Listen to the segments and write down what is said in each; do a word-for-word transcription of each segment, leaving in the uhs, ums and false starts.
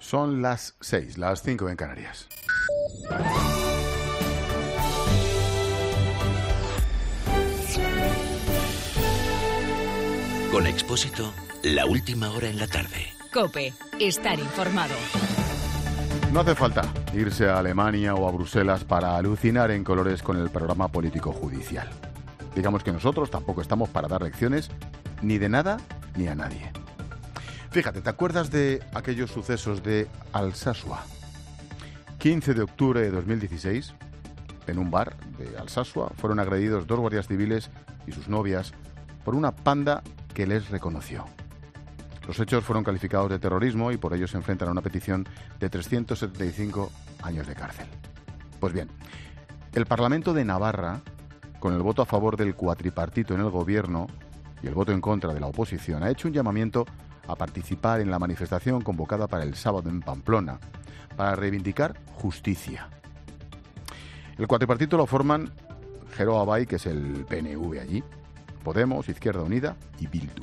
Son las seis, las cinco en Canarias. Con Expósito, la última hora en la tarde. COPE, estar informado. No hace falta irse a Alemania o a Bruselas para alucinar en colores con el programa político judicial. Digamos que nosotros tampoco estamos para dar lecciones ni de nada ni a nadie. Fíjate, ¿te acuerdas de aquellos sucesos de Alsasua? quince de octubre de dos mil dieciséis, en un bar de Alsasua, fueron agredidos dos guardias civiles y sus novias por una panda que les reconoció. Los hechos fueron calificados de terrorismo y por ello se enfrentan a una petición de trescientos setenta y cinco años de cárcel. Pues bien, el Parlamento de Navarra, con el voto a favor del cuatripartito en el gobierno y el voto en contra de la oposición, ha hecho un llamamiento a participar en la manifestación convocada para el sábado en Pamplona, para reivindicar justicia. El cuatripartito lo forman Geroa Bai, que es el P N V allí, Podemos, Izquierda Unida y Bildu.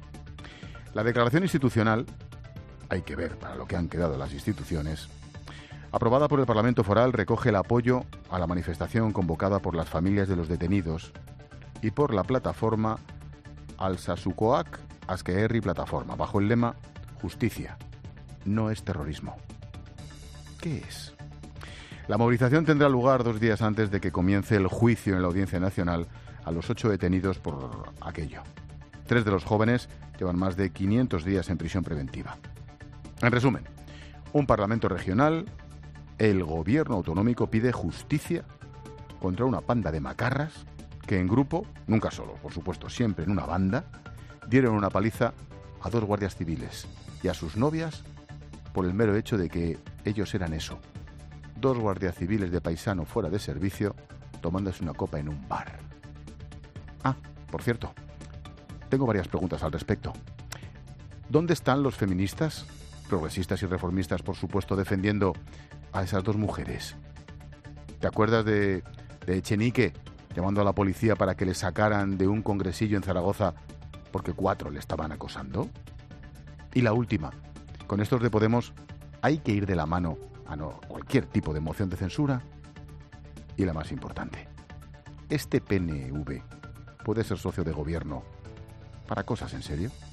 La declaración institucional, hay que ver para lo que han quedado las instituciones, aprobada por el Parlamento Foral, recoge el apoyo a la manifestación convocada por las familias de los detenidos y por la plataforma Alsasukoak Askeherri Plataforma, bajo el lema Justicia, no es terrorismo. ¿Qué es? La movilización tendrá lugar dos días antes de que comience el juicio en la Audiencia Nacional a los ocho detenidos por aquello. Tres de los jóvenes llevan más de quinientos días en prisión preventiva. En resumen, un parlamento regional, el gobierno autonómico pide justicia contra una panda de macarras que en grupo, nunca solo, por supuesto, siempre en una banda, dieron una paliza a dos guardias civiles y a sus novias por el mero hecho de que ellos eran eso, dos guardias civiles de paisano fuera de servicio tomándose una copa en un bar. Ah, por cierto, tengo varias preguntas al respecto. ¿Dónde están los feministas, progresistas y reformistas, por supuesto, defendiendo a esas dos mujeres? ¿Te acuerdas de, de Echenique llamando a la policía para que le sacaran de un congresillo en Zaragoza porque cuatro le estaban acosando? Y la última, con estos de Podemos, ¿hay que ir de la mano a no cualquier tipo de moción de censura? Y la más importante, ¿este P N V puede ser socio de gobierno para cosas en serio?